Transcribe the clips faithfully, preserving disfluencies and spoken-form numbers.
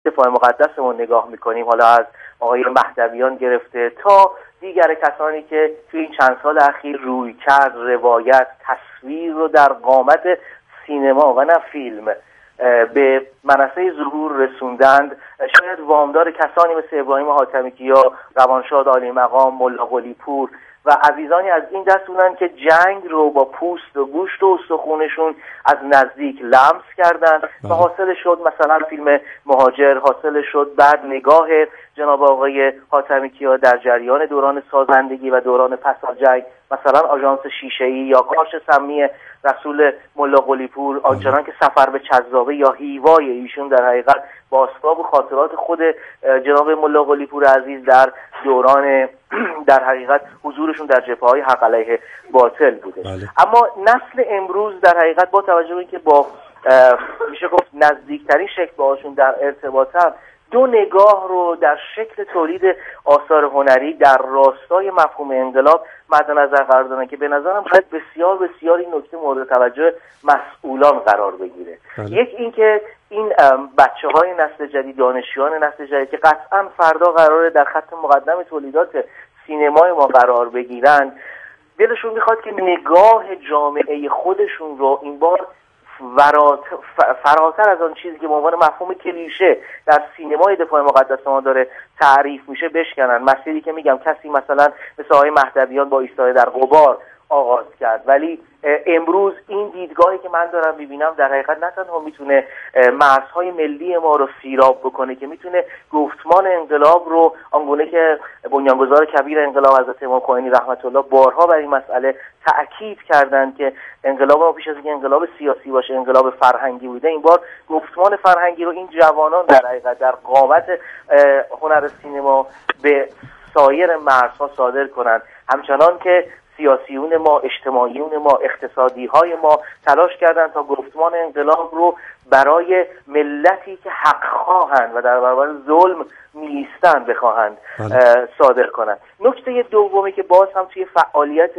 دفاع مقدسمون نگاه میکنیم، حالا از آقای مهدویان گرفته تا دیگر کسانی که توی این چند سال اخیر روی کرد، روایت، تصویر رو در قامت سینما و نه فیلم به منصه ظهور رسوندند، شاید وامدار کسانی مثل ابراهیم حاتمی‌کیا، روانشاد عالی مقام، ملا قلی پور و عزیزانی از این دست بودن که جنگ رو با پوست و گوشت و استخونشون از نزدیک لمس کردند و حاصل شد مثلا فیلم مهاجر، حاصل شد بعد نگاه جناب آقای حاتمی‌کیا در جریان دوران سازندگی و دوران پس از جنگ، مثلا آژانس شیشه‌ای یا قارچ سمی رسول ملا قلی پور، آنچنان که سفر به چذابه یا هیوای ایشون در حقیقت بازتاب و خاطرات خود جناب ملا قلی پور عزیز در دوران در حقیقت حضورشون در جبهه‌های حق علیه باطل بوده. بله. اما نسل امروز در حقیقت با توجه به اینکه با میشه گفت نزدیکترین شکل باهاشون در ارتباطن، دو نگاه رو در شکل تولید آثار هنری در راستای مفهوم انقلاب مد نظر قرار دادن که به نظرم باید بسیار بسیار این نکته مورد توجه مسئولان قرار بگیره. بله. یک این که این بچه‌های نسل جدید، دانشجویان نسل جدید که قطعا فردا قراره در خط مقدم تولیدات سینمای ما قرار بگیرن، دلشون میخواد که نگاه جامعه خودشون رو این بار فراتر از آن چیزی که به عنوان مفهوم کلیشه در سینمای دفاع مقدس ما داره تعریف میشه بشکنن. مسیری که میگم کسی مثلا مثل آقای مهدویان با ایستاده در غبار آغاز کرد، ولی امروز این دیدگاهی که من دارم میبینم در حقیقت نه تنها میتونه مرزهای ملی ما رو سیراب بکنه، که میتونه گفتمان انقلاب رو آنگونه که بنیانگذار کبیر انقلاب حضرت امام خمینی رحمت الله بارها بر این مسئله تأکید کردند که انقلاب ما پیش از اینکه انقلاب سیاسی باشه انقلاب فرهنگی بوده، این بار گفتمان فرهنگی رو این جوانان در حقیقت در قامت هنر سینما به سایر مرزها صادر کنند، همچنان که سیاسیون ما، اجتماعیون ما، اقتصادی های ما تلاش کردن تا گفتمان انقلاب رو برای ملتی که حق خواهند و در برابر ظلم میستن بخواهند صادر کنند. نکته دومی که باز هم توی فعالیت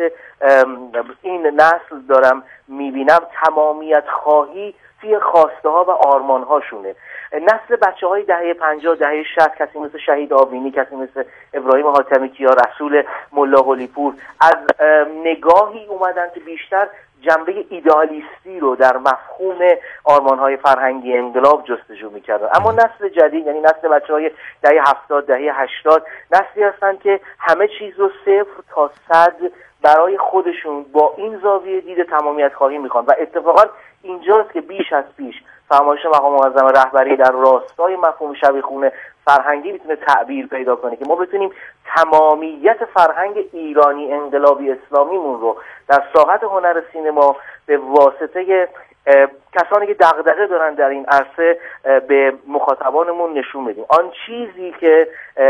این نسل دارم میبینم تمامیت خواهی توی خواسته ها و آرمان هاشونه. نسل بچه های دهه پنجاه، دهه شصت، کسی مثل شهید آبینی، کسی مثل ابراهیم حاتمی‌کیا، رسول ملا قلی پور از نگاهی اومدن که بیشتر جنبه ایدئالیستی رو در مفهوم آرمان‌های فرهنگی انقلاب جستجو می‌کردن. اما نسل جدید، یعنی نسل بچه‌های دهه هفتاد، دهه هشتاد، نسلی هستن که همه چیز رو صفر تا صد برای خودشون با این زاویه دید تمامیت خواهی می‌خوان و اتفاقا اینجاست که بیش از پیش فرمایش مقام معظم رهبری در راستای مفهوم شبیخونه فرهنگی میتونه تعبیر پیدا کنه که ما بتونیم تمامیت فرهنگ ایرانی انقلابی اسلامیمون رو در ساحت هنر سینما به واسطه کسانی که دغدغه دارن در این عرصه به مخاطبانمون نشون بدیم. آن چیزی که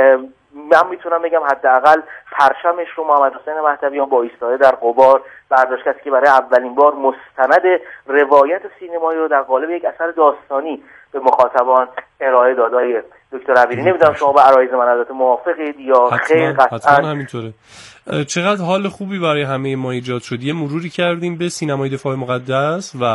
من میتونم بگم حداقل پرچمش رو محمد حسین مهدویان با ایستاده در غبار برداشت، کسی که برای اولین بار مستند روایت سینمایی رو در قالب یک اثر داستانی به مخاطبان ارائه داد. آقای دکتر عبیری، نمیدونم شما با عرایض من البته موافقید یا خیر؟ قطعا همینطوره. چقدر حال خوبی برای همه ما ایجاد شد. یه مروری کردیم به سینمای دفاع مقدس و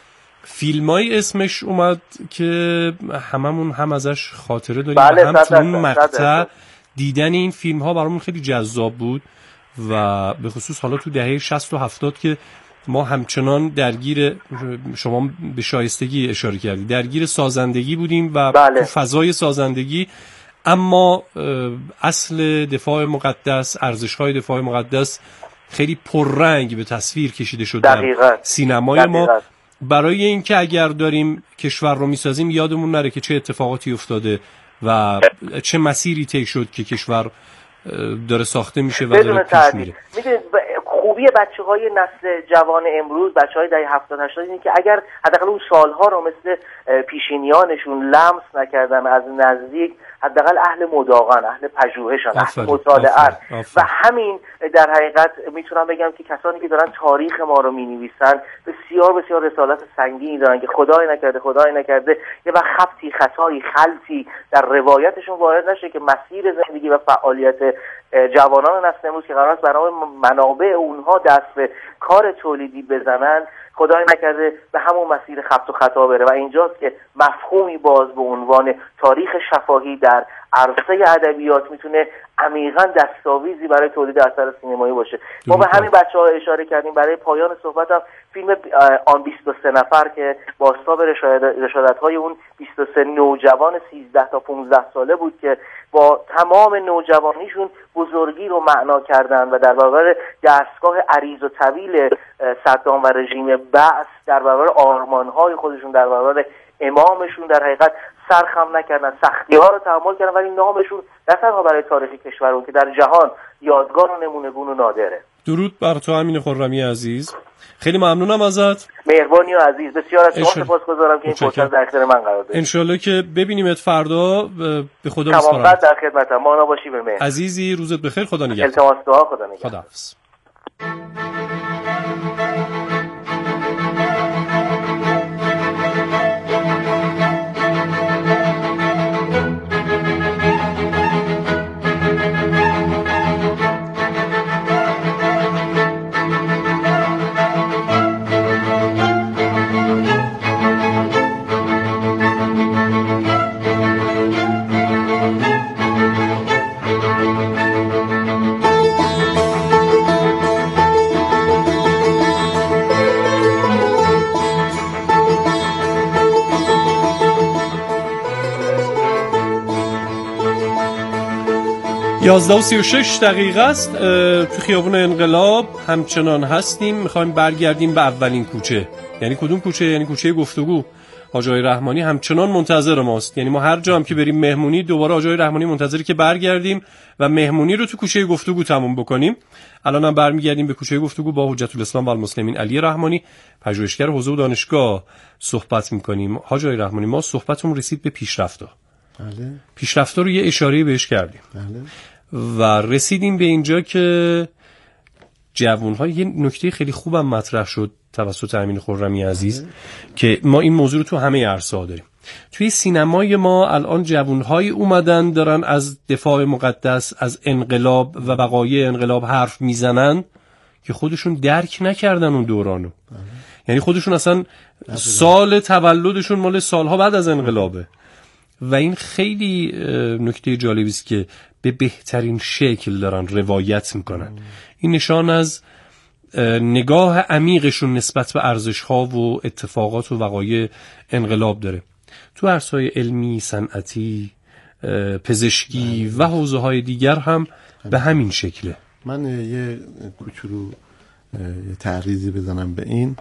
فیلمای اسمش اومد که هممون هم ازش خاطره داریم. بله، و هم تو اون مقطع دیدن این فیلم ها برامون خیلی جذاب بود و به خصوص حالا تو دهه شصت و هفتاد که ما همچنان درگیر، شما به شایستگی اشاره کردید، درگیر سازندگی بودیم و بله. تو فضای سازندگی، اما اصل دفاع مقدس، ارزش‌های دفاع مقدس خیلی پررنگ به تصویر کشیده شد در سینمای دقیقا. ما، برای اینکه اگر داریم کشور رو میسازیم یادمون نره که چه اتفاقاتی افتاده و چه مسیری طی شد که کشور داره ساخته میشه و داره پیش میره. میدونید خوبی بچه‌های نسل جوان امروز، بچه‌های دهه هفتاد هشتاد، اینه که اگر حداقل اون سالها رو مثل پیشینیانشون لمس نکردن از نزدیک، حداقل اهل مداقن، اهل پژوهشن، اهل مطالعه و همین در حقیقت میتونم بگم که کسانی که دارن تاریخ ما رو مینویسن بسیار بسیار رسالت سنگینی دارن که خدای نکرده خدای نکرده یه وقت خبطی، خطایی، خلطی در روایتشون وارد نشه که مسیر زندگی و فعالیت جوانان نسل امروز که قرار است برای منابع اونها دست به کار تولیدی بزنن خدای نکرده به همون مسیر خبط و خطا بره. و اینجاست که مفهومی باز به عنوان تاریخ شفاهی در عرصه ادبیات میتونه عمیقاً دستاویزی برای تولید اثر سینمایی باشه. ما به همین بچه‌ها اشاره کردیم. برای پایان صحبتم فیلم آن بیست و سه نفر که بازتاب رشادت‌های اون بیست و سه نوجوان سیزده تا پانزده ساله بود که با تمام نوجوانیشون بزرگی رو معنا کردن و در برابر دستگاه عریض و طویل صدام و رژیم بعث در برابر آرمان‌های خودشون، در برابر امامشون در حقیقت سرخم نکردن، سختی‌ها رو تحمل کردن، ولی نامشون نه تنها برای تاریخ کشورمون که در جهان یادگار و نمونه‌گون و نادره. درود بر تو امین خرمی عزیز، خیلی ممنونم ازت. مهربانی و عزیز، بسیار از شما سپاسگزارم که این فرصت در اختیار من قرار دادید. ان شاءالله که ببینیمت فردا. به خدا میسپارم. تمام قد در خدمتم. مانا باشی به مهر. عزیزی روزت بخیر. خدا نگهدار. التماس دعا. خدا نگهدار. خداحافظ. یازده و سی و شش دقیقه است. تو خیابون انقلاب همچنان هستیم. میخوایم برگردیم به اولین کوچه. یعنی کدوم کوچه؟ یعنی کوچه گفتگو. حاج آقای رحمانی همچنان منتظر ماست. یعنی ما هر جا هم که بریم مهمونی، دوباره حاج آقای رحمانی منتظری که برگردیم و مهمونی رو تو کوچه گفتگو تموم بکنیم. الان هم برمیگردیم به کوچه گفتگو با حجت الاسلام و المسلمین علی رحمانی، پژوهشگر حوزه و دانشگاه صحبت می‌کنیم. حاج آقای رحمانی، ما صحبتمون رسید به پیشرفت‌ها. بله. پیشرفت‌ها رو یه اشاره بهش کردیم. بله. و رسیدیم به اینجا که جوان‌ها، یه نکته خیلی خوبم مطرح شد توسط امین خرمی عزیز که ما این موضوع رو تو همه عرصه‌ها داریم. توی سینمای ما الان جوان‌های اومدن دارن از دفاع مقدس، از انقلاب و بقایای انقلاب حرف میزنن که خودشون درک نکردن اون دورانو. بله. یعنی خودشون اصلا سال تولدشون مال سالها بعد از انقلابه. و این خیلی نکته جالبی است که به بهترین شکل دارن روایت میکنن. این نشان از نگاه عمیقشون نسبت به ارزش‌ها و اتفاقات و وقایع انقلاب داره. تو عرصه‌های علمی، صنعتی، پزشکی و حوزه‌های دیگر هم به همین شکله. من یه کوچولو یه تعریضی بزنم به این.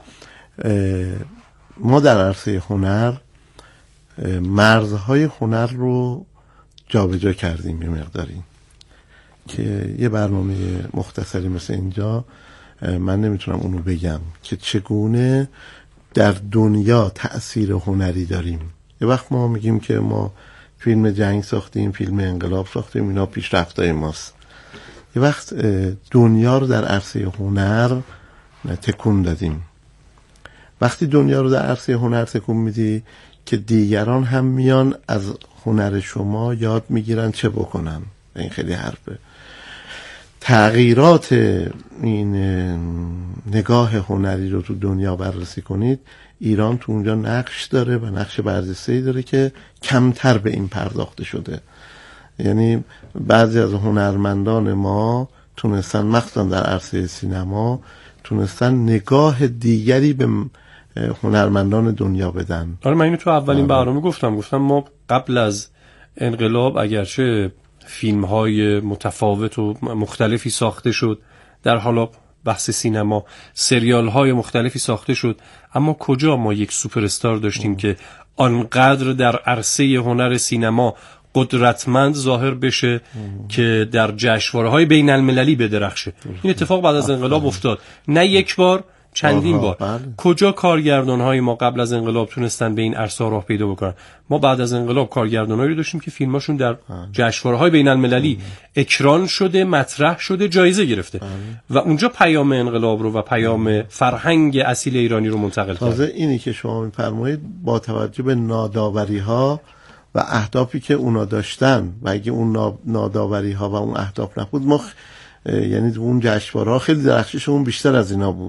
ما در عرصه هنر مرزهای هنر رو جابجا کردیم یه مقداری، که یه برنامه مختصری مثل اینجا من نمیتونم اونو بگم که چگونه در دنیا تأثیر هنری داریم. یه وقت ما میگیم که ما فیلم جنگ ساختیم، فیلم انقلاب ساختیم، اینا پیشرفتای ماست. یه وقت دنیا رو در عرصه هنر تکون دادیم. وقتی دنیا رو در عرصه هنر تکون میدی که دیگران هم میان از هنر شما یاد میگیرن چه بکنن. این خیلی حرفه. تغییرات این نگاه هنری رو تو دنیا بررسی کنید. ایران تو اونجا نقش داره و نقش برجسته‌ای داره که کمتر به این پرداخته شده. یعنی بعضی از هنرمندان ما تونستن، مخصوصا در عرصه سینما، تونستن نگاه دیگری به هنرمندان دنیا بدن. آره، من اینو تو اولین برنامه گفتم گفتم ما قبل از انقلاب اگرچه فیلم‌های متفاوت و مختلفی ساخته شد، در حالا بحث سینما سریال‌های مختلفی ساخته شد، اما کجا ما یک سوپر استار داشتیم ام. که آنقدر در عرصه هنر سینما قدرتمند ظاهر بشه ام. که در جشنواره‌های بین المللی بدرخشه. این اتفاق بعد از انقلاب افتاد، نه یک بار، چندین بار. بله. کجا کارگردان‌های ما قبل از انقلاب تونستن به این عرصه راه پیدا بکنن؟ ما بعد از انقلاب کارگردانایی رو داشتیم که فیلماشون در جشنواره‌های بین‌المللی اکران شده، مطرح شده، جایزه گرفته. بله. و اونجا پیام انقلاب رو و پیام فرهنگ اصیل ایرانی رو منتقل کرد. تازه اینی که شما می‌فرمایید با توجه به ناداوری‌ها و اهدافی که اونا داشتن، و اگه اون ناداوری‌ها و اون اهداف نبود، ما خ... یعنی اون جشنواره‌ها خیلی درخششمون بیشتر از اینا بود.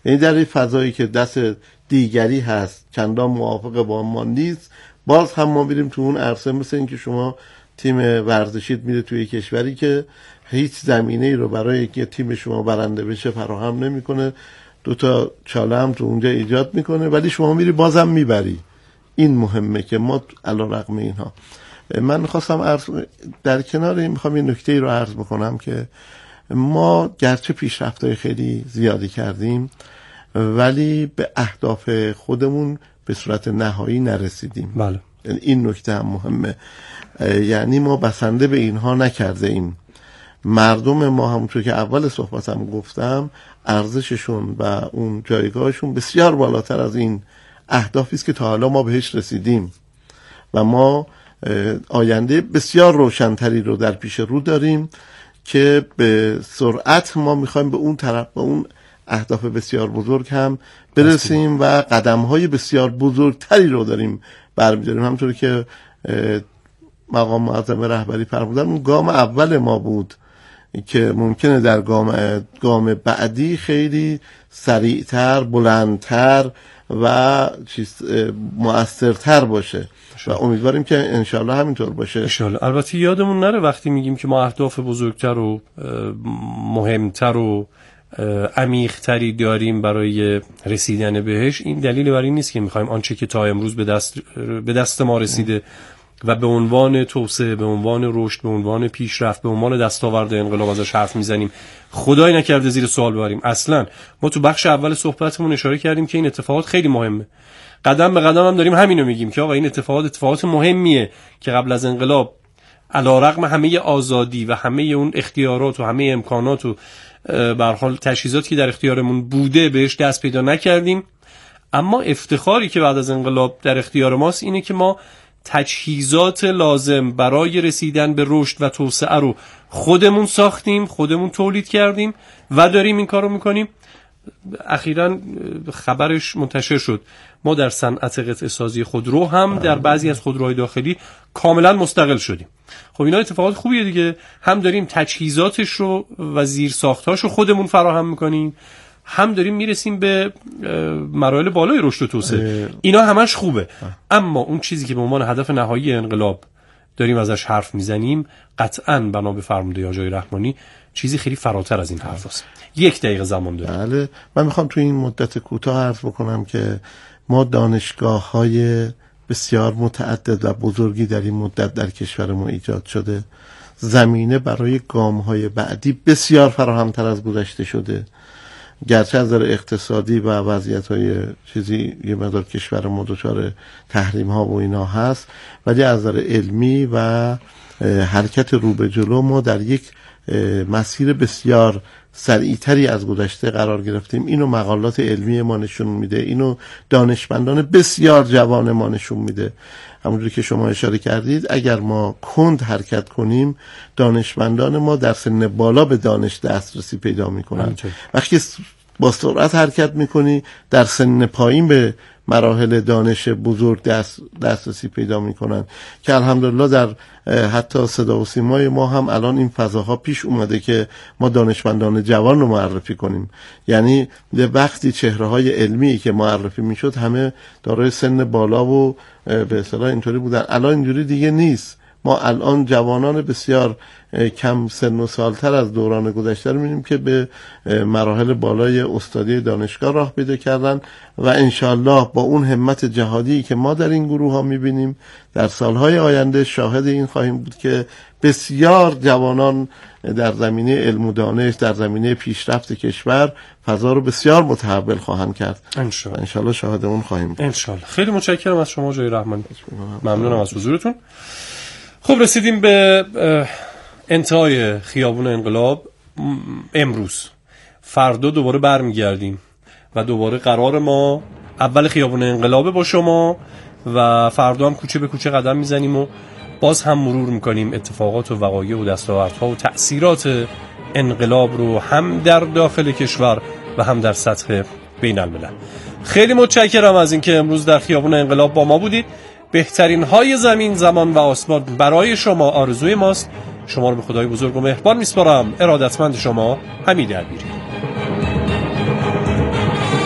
یعنی در این فضایی که دست دیگری هست چندان موافق با ما نیست، باز هم ما میریم تو اون عرصه. مثل این که شما تیم ورزشیت میره توی کشوری که هیچ زمینه ای رو برای اینکه تیم شما برنده بشه فراهم نمیکنه، دو تا چاله هم تو اونجا ایجاد میکنه، ولی شما میری بازم میبری. این مهمه که ما علیرغم اینها، من میخواستم عرض در کنار این میخوام این نکته ای رو عرض بکنم که ما گرچه پیشرفت‌های خیلی زیادی کردیم ولی به اهداف خودمون به صورت نهایی نرسیدیم. بله. این نکته هم مهمه، یعنی ما بسنده به اینها نکرده ایم. مردم ما همونطور که اول صحبتم گفتم ارزششون و اون جایگاهشون بسیار بالاتر از این اهدافی است که تا حالا ما بهش رسیدیم و ما آینده بسیار روشنتری رو در پیش رو داریم که به سرعت ما میخوایم به اون طرف، به اون اهداف بسیار بزرگ هم برسیم و قدم‌های بسیار بزرگتری رو داریم برمی‌داریم. همونطور که مقام معظم رهبری فرمودن اون گام اول ما بود که ممکنه در گام گام بعدی خیلی سریعتر، بلندتر و چیز مؤثرتر باشه و امیدواریم که انشالله همینطور باشه انشالله. البته یادمون نره وقتی میگیم که ما اهداف بزرگتر و مهمتر و عمیق‌تری داریم برای رسیدن بهش، این دلیل بر این نیست که میخوایم آنچه که تا امروز به دست به دست ما رسیده و به عنوان توسعه، به عنوان رشد، به عنوان پیشرفت، به عنوان دستاورد انقلاب ازش حرف میزنیم خدای نکرده زیر سوال ببریم. اصلا ما تو بخش اول صحبتمون اشاره کردیم که این اتفاقات خیلی مهمه. قدم به قدم هم داریم همینو میگیم که آقا این اتفاقات اتفاقات مهمیه که قبل از انقلاب علیرغم همه آزادی و همه اون اختیارات و همه امکانات و به هر حال تجهیزاتی که در اختیارمون بوده بهش دست پیدا نکردیم. اما افتخاری که بعد از انقلاب در اختیار ماست اینه که ما تجهیزات لازم برای رسیدن به رشد و توسعه رو خودمون ساختیم، خودمون تولید کردیم و داریم این کارو میکنیم. اخیراً خبرش منتشر شد ما در صنعت قطعه سازی خودرو هم در بعضی از خودروهای داخلی کاملا مستقل شدیم. خب اینا اتفاقات خوبیه دیگه، هم داریم تجهیزاتش رو و زیرساختاش رو خودمون فراهم میکنیم، هم داریم میرسیم به مراحل بالای رشد و توسعه. اینا همش خوبه، اما اون چیزی که به عنوان هدف نهایی انقلاب داریم ازش حرف میزنیم قطعاً بنا به فرموده آقای رحمانی چیزی خیلی فراتر از این حرف است. یک دقیقه زمان داریم. بله، من میخوام تو این مدت کوتاه عرض بکنم که ما دانشگاه‌های بسیار متعدد و بزرگی در این مدت در کشور ما ایجاد شده. زمینه برای گام‌های بعدی بسیار فراهم‌تر از گذشته شده. گرچه از نظر اقتصادی و وضعیت‌های چیزی یه مقدار کشور ما دچار تحریم‌ها و اینا هست، ولی از نظر علمی و حرکت رو به جلو ما در یک مسیر بسیار سریعتری از گذشته قرار گرفتیم. اینو مقالات علمی ما نشون میده، اینو دانشمندان بسیار جوان ما نشون میده. همونجوری که شما اشاره کردید اگر ما کند حرکت کنیم دانشمندان ما در سن بالا به دانش دسترسی پیدا میکنن. وقتی با سرعت حرکت میکنی در سن پایین به مراحل دانش بزرگ دست دسترسی پیدا میکنن که الحمدلله در حتی صدا و سیمای ما هم الان این فضاها پیش اومده که ما دانشمندان جوان رو معرفی کنیم. یعنی وقتی چهره های علمی که معرفی میشد همه دارای سن بالا و به اصطلاح اینطوری بودن، الان اینجوری دیگه نیست. ما الان جوانان بسیار کم سن و سالتر از دوران گذشته رو می‌بینیم که به مراحل بالای استادی دانشگاه راه پیدا کردن و انشالله با اون همت جهادی که ما در این گروه ها می‌بینیم در سالهای آینده شاهد این خواهیم بود که بسیار جوانان در زمینه علم و دانش، در زمینه پیشرفت کشور فضا رو بسیار متحول خواهند کرد. انشالله انشالله شاهد اون خواهیم بود. انشالله. خیلی متشکرم از شما جای رحمانی، ممنونم از حضورتون. خب رسیدیم به انتهای خیابون انقلاب امروز. فردا دوباره برمیگردیم و دوباره قرار ما اول خیابون انقلاب با شما و فردا هم کوچه به کوچه قدم میزنیم و باز هم مرور میکنیم اتفاقات و وقایع و دستاوردها و تأثیرات انقلاب رو هم در داخل کشور و هم در سطح بین الملل. خیلی متشکرم از اینکه امروز در خیابون انقلاب با ما بودید. بهترین های زمین، زمان و آسمان برای شما آرزوی ماست. شما رو به خدای بزرگ و مهربان میسپارم. ارادتمند شما، حمید البیری.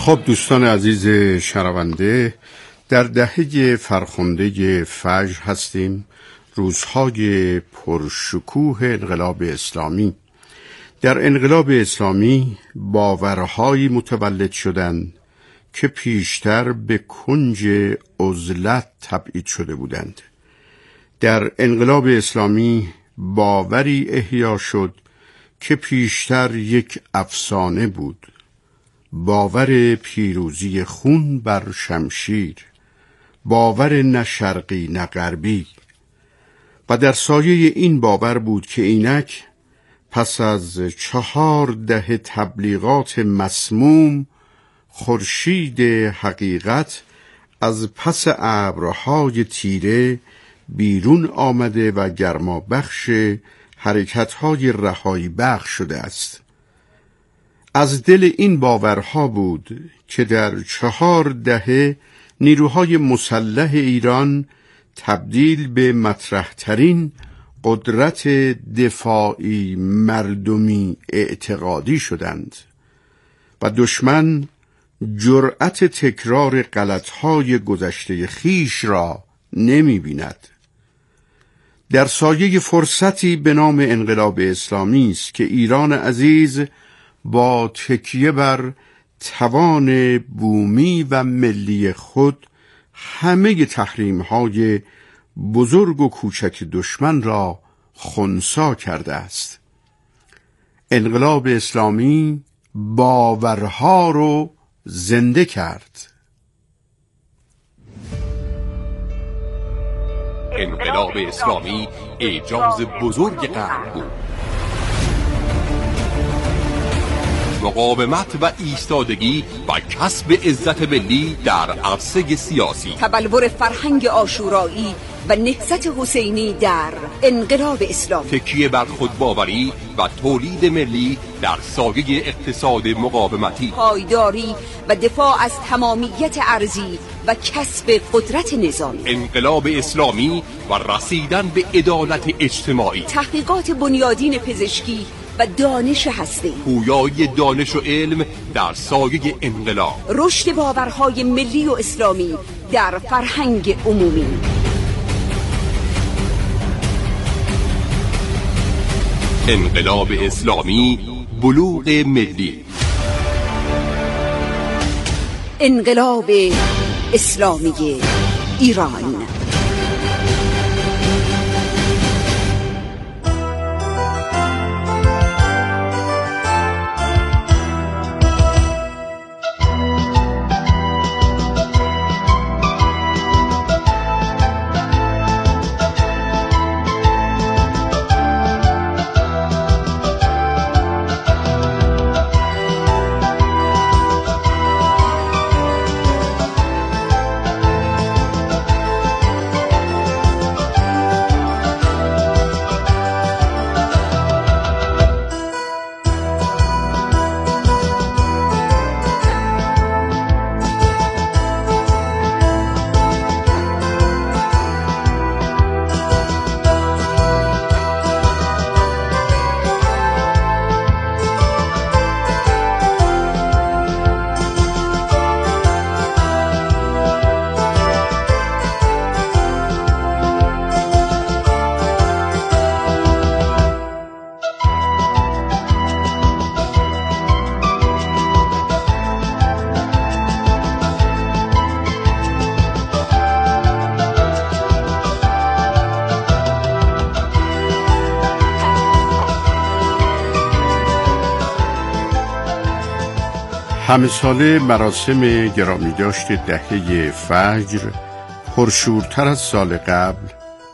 خب دوستان عزیز شنونده، در دهه فرخنده فجر هستیم، روزهای پرشکوه انقلاب اسلامی. در انقلاب اسلامی باورهایی متولد شدند که پیشتر به کنج عزلت تبعید شده بودند. در انقلاب اسلامی باوری احیا شد که پیشتر یک افسانه بود، باور پیروزی خون بر شمشیر، باور نه شرقی نه غربی. و در سایه این باور بود که اینک پس از چهار دهه تبلیغات مسموم، خورشید حقیقت از پس ابرهای تیره بیرون آمده و گرما بخش حرکت‌های رهایی بخش شده است. از دل این باورها بود که در چهار دهه نیروهای مسلح ایران تبدیل به مطرح‌ترین قدرت دفاعی مردمی اعتقادی شدند و دشمن جرأت تکرار غلط‌های گذشته خیش را نمی بیند. در سایه فرصتی به نام انقلاب اسلامی است که ایران عزیز با تکیه بر توان بومی و ملی خود همه تحریم‌های بزرگ و کوچک دشمن را خنثی کرده است. انقلاب اسلامی باورها رو زنده کرد. انقلاب اسلامی اعجاز بزرگ قرن بود. مقاومت و ایستادگی و کسب عزت ملی در عرصه سیاسی، تبلور فرهنگ عاشورایی و نهضت حسینی در انقلاب اسلامی، تکیه بر خودباوری و تولید ملی در سایه اقتصاد مقاومتی، پایداری و دفاع از تمامیت ارضی و کسب قدرت نظامی. انقلاب اسلامی و رسیدن به عدالت اجتماعی، تحقیقات بنیادین پزشکی و دانش هستی، پویایی دانش و علم در سایه انقلاب، رشد باورهای ملی و اسلامی در فرهنگ عمومی. انقلاب اسلامی، بلوغ ملی. انقلاب اسلامی ایران. همه ساله مراسم گرامی داشت دهه فجر پرشورتر از سال قبل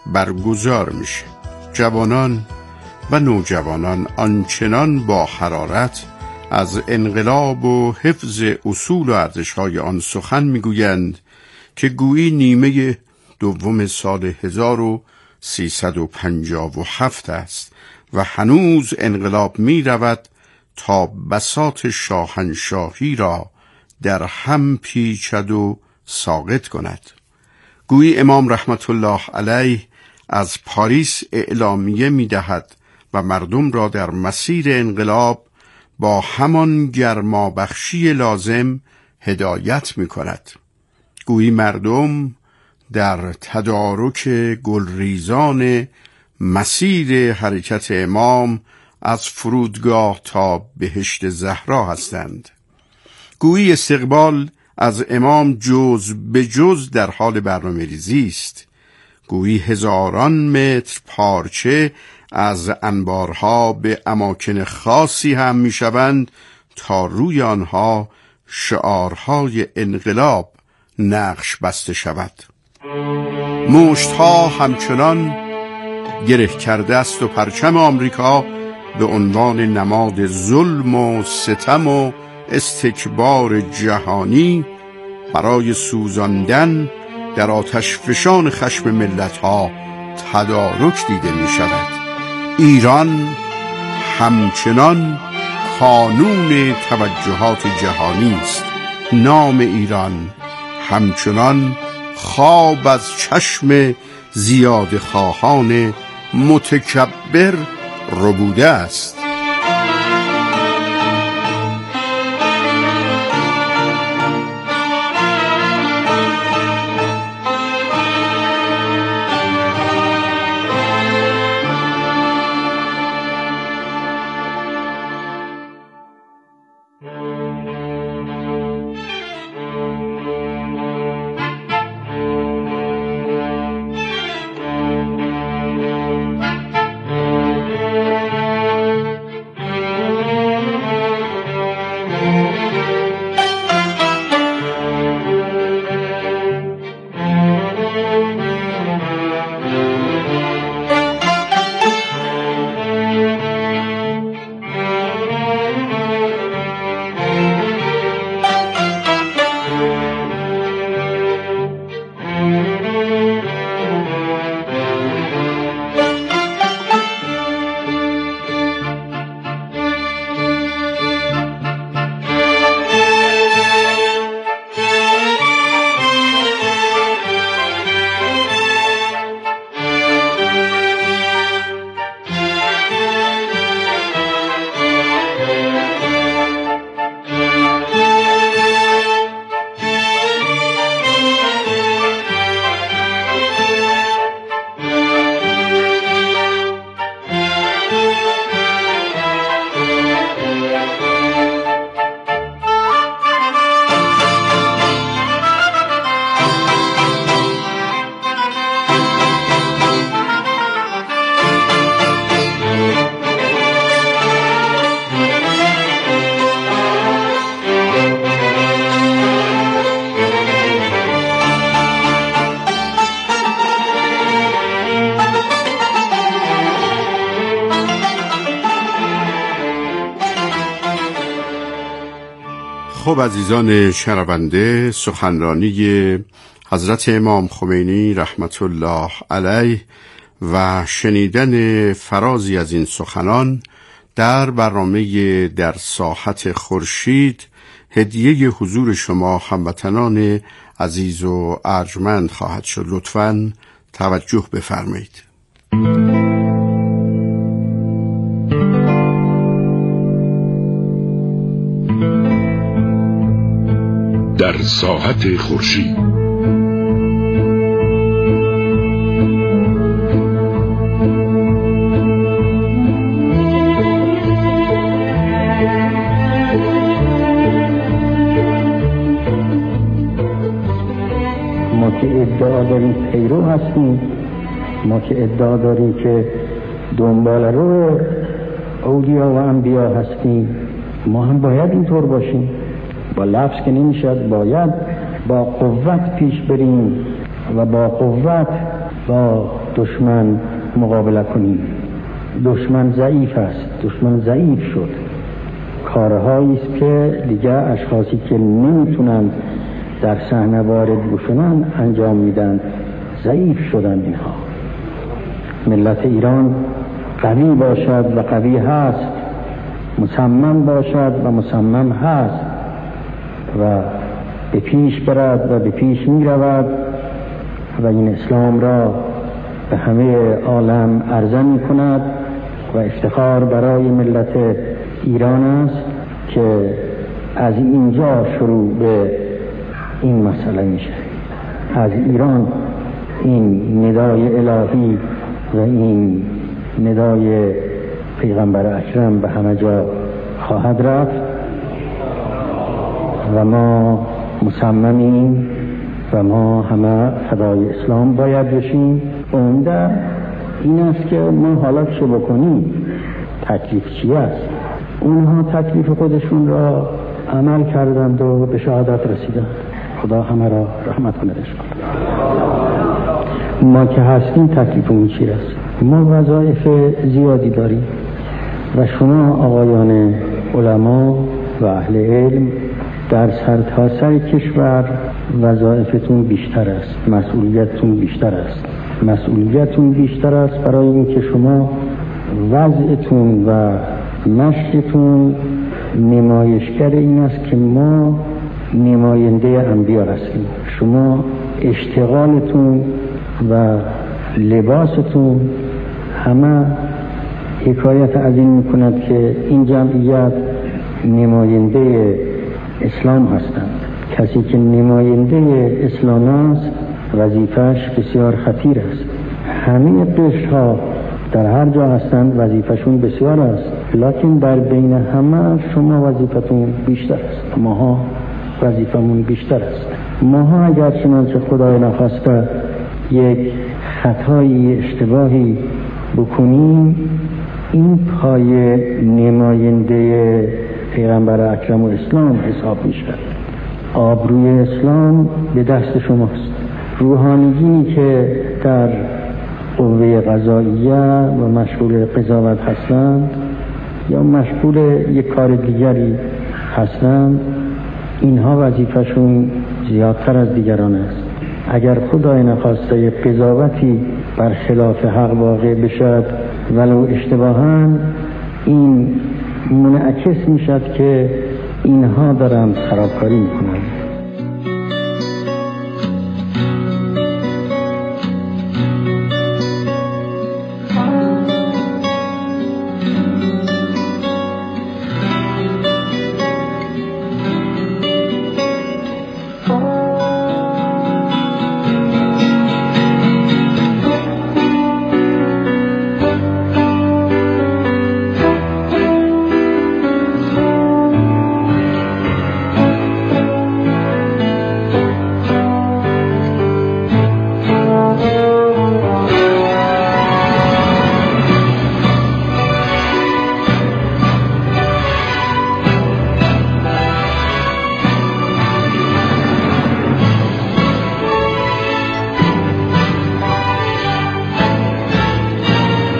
برگزار میشه. جوانان و نوجوانان آنچنان با حرارت از انقلاب و حفظ اصول و ارزش‌های آن سخن میگویند که گویی نیمه دوم سال هزار و سیصد و پنجاه و هفت است و هنوز انقلاب می رود تا بساط شاهنشاهی را در هم پیچد و ساقط کند. گویی امام رحمت الله علیه از پاریس اعلامیه می دهد و مردم را در مسیر انقلاب با همان گرمابخشی لازم هدایت می کند. گویی مردم در تدارک گلریزان مسیر حرکت امام از فرودگاه تا بهشت زهرا هستند. گویی استقبال از امام جز به جز در حال برنامه ریزی است. گویی هزاران متر پارچه از انبارها به اماکن خاصی هم می شوند تا روی آنها شعارهای انقلاب نقش بسته شود. مشتها همچنان گره کرده است و پرچم آمریکا به عنوان نماد ظلم و ستم و استکبار جهانی برای سوزاندن در آتش فشان خشم ملت‌ها تدارک دیده می شود. ایران همچنان کانون توجهات جهانی است. نام ایران همچنان خواب از چشم زیاد خواهان متکبر ربوده است. خب عزیزان شنونده، سخنرانی حضرت امام خمینی رحمت الله علیه و شنیدن فرازی از این سخنان در برنامه در ساحت خورشید هدیه حضور شما هموطنان عزیز و ارجمند خواهد شد. لطفاً توجه بفرمایید. در ساحت خورشید ما که ادعا داریم پیرو هستیم، ما که ادعا داریم که دنبال رو اولیا و انبیا هستیم، ما هم باید اینطور باشیم. با لفظ که نمیشد، باید با قوت پیش بریم و با قوت با دشمن مقابله کنیم. دشمن ضعیف است، دشمن ضعیف شد. کارهایی است که دیگه اشخاصی که نمیتونن در صحنه وارد بشن انجام میدن. ضعیف شدن اینها. ملت ایران قوی باشد و قوی هست، مصمم باشد و مصمم هست و به پیش برد و به پیش می رود و این اسلام را به همه عالم عرضه می کند و افتخار برای ملت ایران است که از اینجا شروع به این مسئله میشه. از ایران این ندای الهی و این ندای پیغمبر اکرم به همه جا خواهد رفت و ما مصممیم و ما همه فدای اسلام باید بشیم. عمده این است که ما حالا چه بکنیم، تکلیف چی است. اونها تکلیف خودشون را عمل کردند و به شهادت رسیدند. خدا همه را رحمت کنه. ما که هستیم تکلیفمون چی است؟ ما وظایف زیادی داریم و شما آقایان علما و اهل علم در سرتاسر کشور وظایفتون بیشتر است، مسئولیتتون بیشتر است. مسئولیتتون بیشتر است برای اینکه شما وضعتون و مشقتون نمایشگر این است که ما نماینده انبیا هستیم. شما اشتغالتون و لباستون همه حکایت از این میکند که این جمعیت نماینده اسلام هستند. کسی که نماینده اسلام است وظیفش بسیار خطیر است. همه قشرها در هر جا هستند وظیفشون بسیار است، لکن در بین همه شما وظیفتون بیشتر است. ماها وظیفمون بیشتر است. ماها اگر چنانچه خدای نخواسته یک خطایی اشتباهی بکنیم، این پای نماینده پیغمبر اکرم و اسلام حساب میشه. آبروی اسلام به دست شماست. روحانیینی که در قوه قضاییه و مشغول قضاوت هستند یا مشغول یک کار دیگری هستند، اینها وظیفشون زیادتر از دیگران است. اگر خدای نخواسته قضاوتی بر خلاف حق واقع بشد ولو اشتباهاً، این منعکس میشد که اینها دارند خرابکاری میکنند.